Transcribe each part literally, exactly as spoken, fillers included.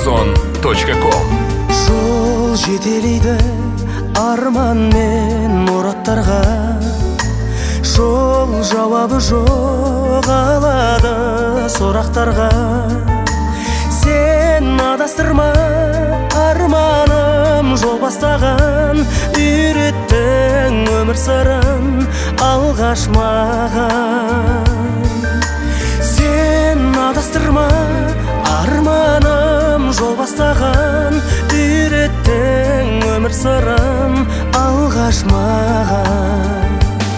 Озон точка ком. Жол жетелейді арман мен мұраттарға, жол жауабы жоқ алады сұрақтарға. Сен адастырма, арманым жол бастаған, үйреттің өмір сырын алғаш маған. Сен адастырма, арманым жол бастаған, үйреттің өмір сырын алғаш маған.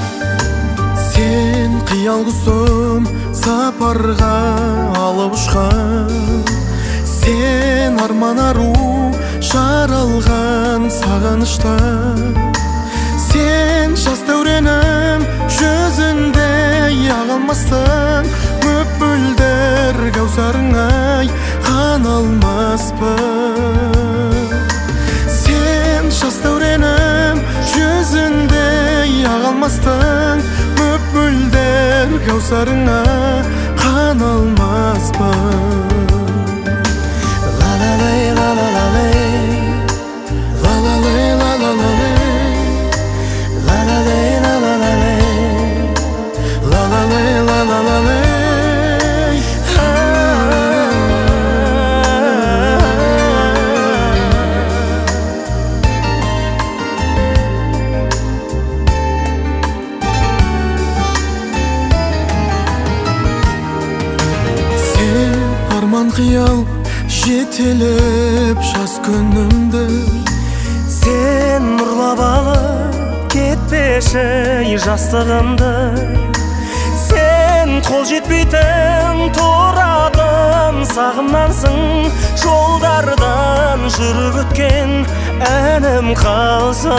Сен қиял құсым сапарға алып ұшқан, сен арман ару жаралған сағынышта. Сен жас дәуренім жүзіндей ағылмастың, мөп-мөлдір кәусарыңай қан алмаспын. Сен жас дәуренім жүзіндей ағылмастың, мөп-мөлдір кәусарыңа қан алмаспын. Арман қиял жетелеп жас күнімді, сен нұрлап алып кетпеші жастығымды. Сен қол жетпейтін тұратын сағымнансың, жолдардан жүріп өткен әнім қалса.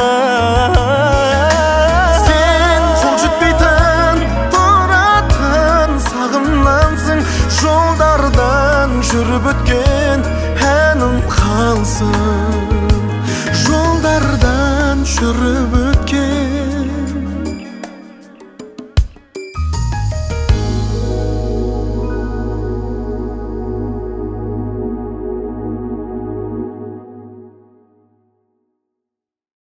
Сен қол жетпейтін тұратын сағымнансың, жолдардан жүріп өткен әнім қалсын. Жолдардан жүріп